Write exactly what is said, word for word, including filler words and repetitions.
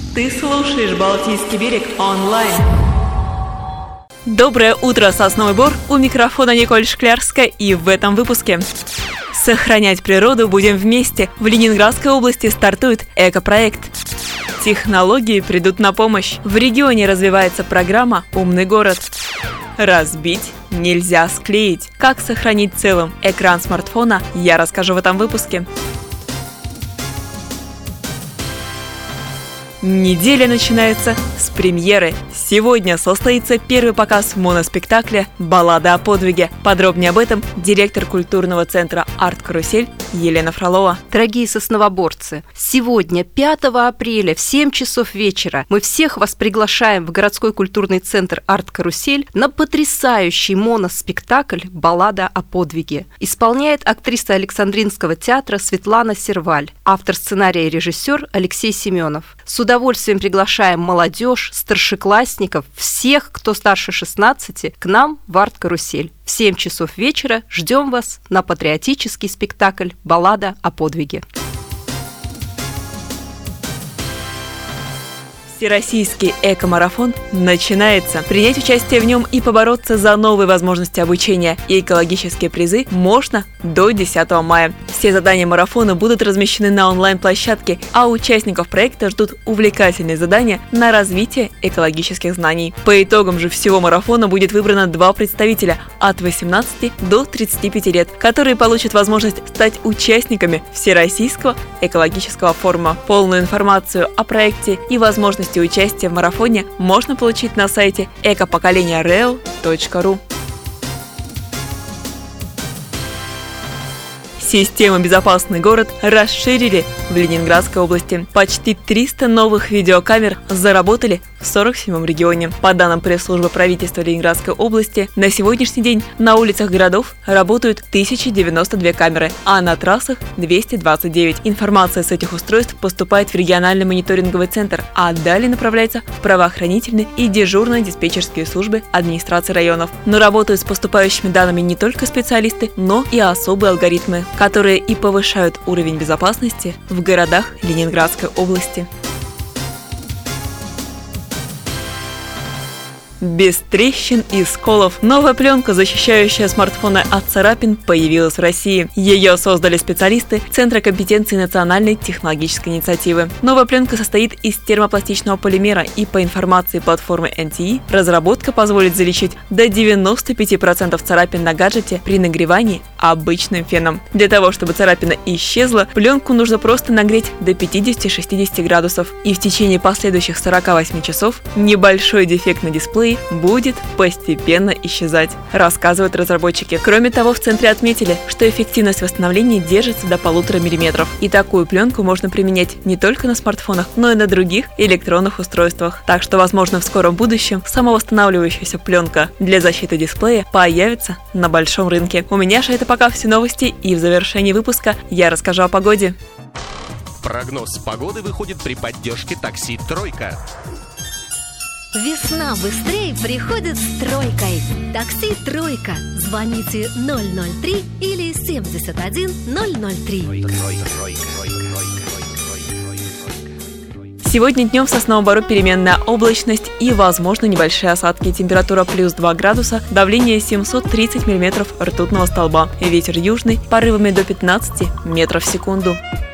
Ты слушаешь «Балтийский берег» онлайн. Доброе утро, Сосновый Бор! У микрофона Николь Шклярская, и в этом выпуске. Сохранять природу будем вместе. В Ленинградской области стартует экопроект. Технологии придут на помощь. В регионе развивается программа «Умный город». Разбить нельзя склеить. Как сохранить целым экран смартфона, я расскажу в этом выпуске. Неделя начинается с премьеры. Сегодня состоится первый показ моноспектакля «Баллада о подвиге». Подробнее об этом директор культурного центра «Арт-карусель» Елена Фролова. Дорогие сосновоборцы, сегодня, пятого апреля, в семь часов вечера, мы всех вас приглашаем в городской культурный центр «Арт-карусель» на потрясающий моноспектакль «Баллада о подвиге». Исполняет актриса Александринского театра Светлана Серваль, автор сценария и режиссер Алексей Семенов. С удовольствием приглашаем молодежь, старшеклассников, всех, кто старше шестнадцати, к нам в «Арт-карусель». В семь часов вечера ждем вас на патриотический спектакль «Баллада о подвиге». Всероссийский эко-марафон начинается. Принять участие в нем и побороться за новые возможности обучения и экологические призы можно до десятого мая. Все задания марафона будут размещены на онлайн-площадке, а участников проекта ждут увлекательные задания на развитие экологических знаний. По итогам же всего марафона будет выбрано два представителя от восемнадцати до тридцати пяти лет, которые получат возможность стать участниками Всероссийского экологического форума. Полную информацию о проекте и возможности участия в марафоне можно получить на сайте экопоколение рэо точка ру. Систему «Безопасный город» расширили в Ленинградской области. Почти триста новых видеокамер заработали в сорок седьмом регионе. По данным пресс-службы правительства Ленинградской области, на сегодняшний день на улицах городов работают тысяча девяносто две камеры, а на трассах двести двадцать девять. Информация с этих устройств поступает в региональный мониторинговый центр, а далее направляется в правоохранительные и дежурные диспетчерские службы администрации районов. Но работают с поступающими данными не только специалисты, но и особые алгоритмы, которые и повышают уровень безопасности в городах Ленинградской области. Без трещин и сколов. Новая пленка, защищающая смартфоны от царапин, появилась в России. Ее создали специалисты Центра компетенции Национальной технологической инициативы. Новая пленка состоит из термопластичного полимера, и по информации платформы эн ти и, разработка позволит залечить до девяноста пяти процентов царапин на гаджете при нагревании обычным феном. Для того, чтобы царапина исчезла, пленку нужно просто нагреть до пятидесяти-шестидесяти градусов, и в течение последующих сорока восьми часов небольшой дефект на дисплее будет постепенно исчезать, рассказывают разработчики. Кроме того, в центре отметили, что эффективность восстановления держится до полутора миллиметров, и такую пленку можно применять не только на смартфонах, но и на других электронных устройствах. Так что, возможно, в скором будущем самовосстанавливающаяся пленка для защиты дисплея появится на большом рынке. У меня же это пока все новости, и в завершении выпуска я расскажу о погоде. Прогноз погоды выходит при поддержке такси «Тройка». Весна быстрее приходит с тройкой. Такси «Тройка». Звоните ноль ноль три или семьдесят один ноль ноль три. Сегодня днем в Сосновом Бору переменная облачность и, возможно, небольшие осадки. Температура плюс два градуса, давление семьсот тридцать миллиметров ртутного столба. Ветер южный, порывами до пятнадцати метров в секунду.